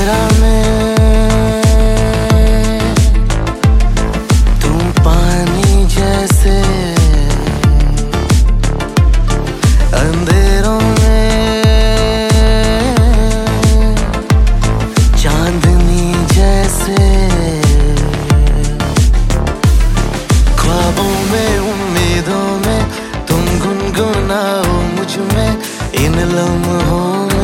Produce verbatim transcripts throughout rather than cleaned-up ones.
अंधेरा में तुम पानी जैसे, अंधेरों में चांदनी जैसे, ख्वाबों में उम्मीदों में तुम गुनगुनाओ मुझ में इन लम्हों में।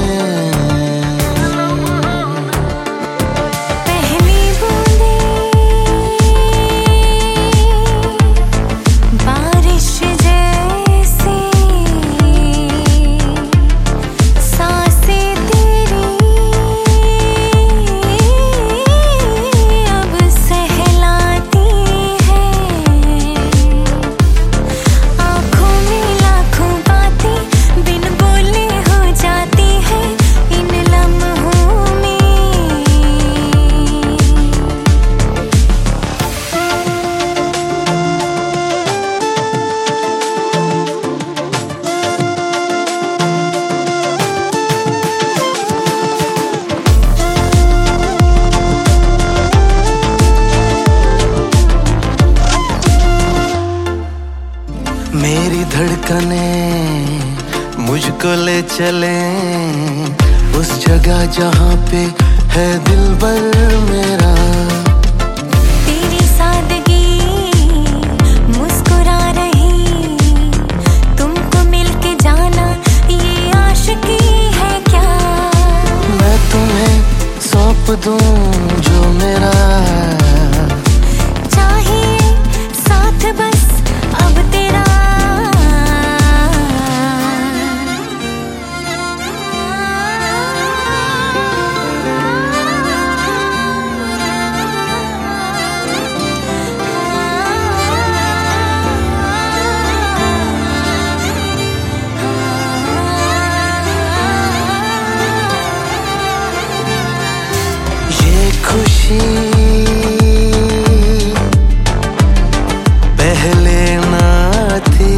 मेरी धड़कने मुझको ले चले उस जगह जहाँ पे है दिलबर मेरा। तेरी सादगी मुस्कुरा रही, तुमको मिलके जाना ये आशिकी है क्या? मैं तुम्हें सौंप दूं जो मेरा चाहिए साथ बस अब तेरा। खुशी पहले ना थी,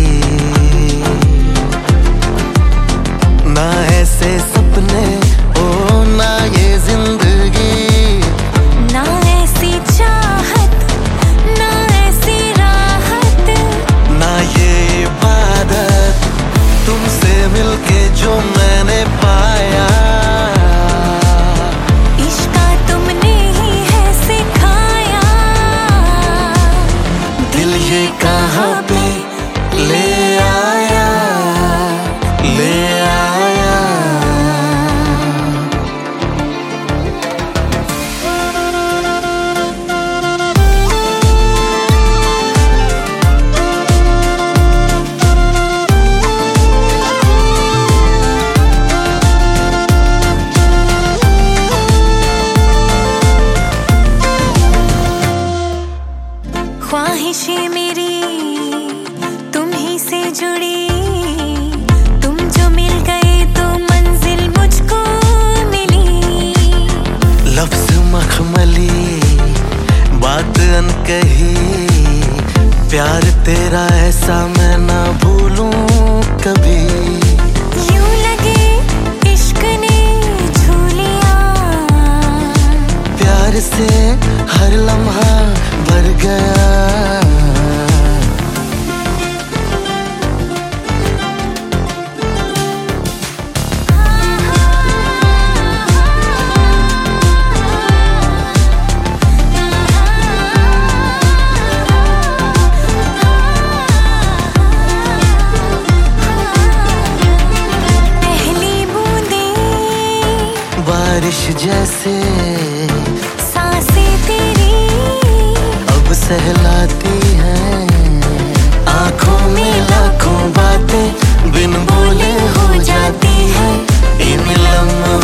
ना ऐसे सपने ओ ना ये जिंदगी, ना ऐसी चाहत ना ऐसी राहत, ना ये इबादत तुमसे मिलके जो मैंने पाया। कहाँ पे ले आया ले आया ख्वाहिशें मेरी तुम ही से जुड़ी, तुम जो मिल गए तो मंजिल मुझको मिली। लफ्ज़ मखमली बात अनकही, प्यार तेरा ऐसा मैं ना भूलूं कभी। यूं लगे इश्क ने छू लिया, प्यार से हर लम्हा भर गया। पहली बूंदें बारिश जैसे, सांसें तेरी अब सहलाती हैं। आंखों में लाखों बातें बिन बोले हो जाती हैं इन लम्हों